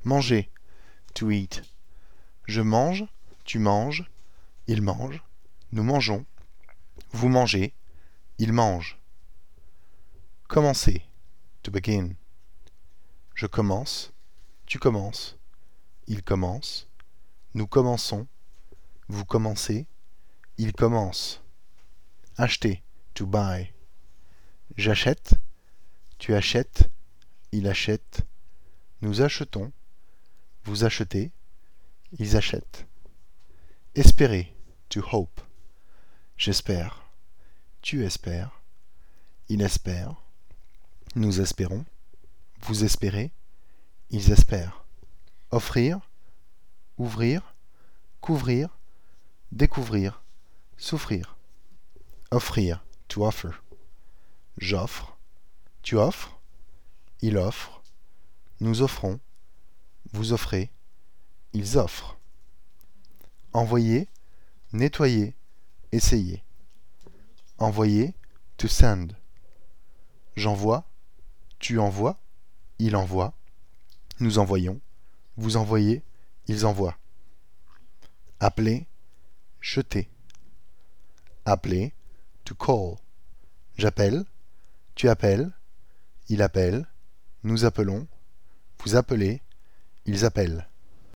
Manger, to eat. Je mange, tu manges, il mange, nous mangeons, vous mangez, il mange. Commencer, to begin. Je commence, tu commences, il commence, nous commençons, vous commencez, il commence. Acheter, to buy. J'achète, tu achètes, il achète, nous achetons, vous achetez, ils achètent. Espérer, to hope. J'espère, tu espères, il espère, nous espérons, vous espérez, ils espèrent. Offrir, ouvrir, couvrir, découvrir, souffrir. Offrir, to offer. J'offre, tu offres, il offre, nous offrons, vous offrez, ils offrent. Envoyer, nettoyer, essayer. Envoyer, to send. J'envoie, tu envoies, il envoie, nous envoyons, vous envoyez, ils envoient. Appeler, jeter. Appeler, to call. J'appelle, tu appelles, il appelle, nous appelons, vous appelez, ils appellent.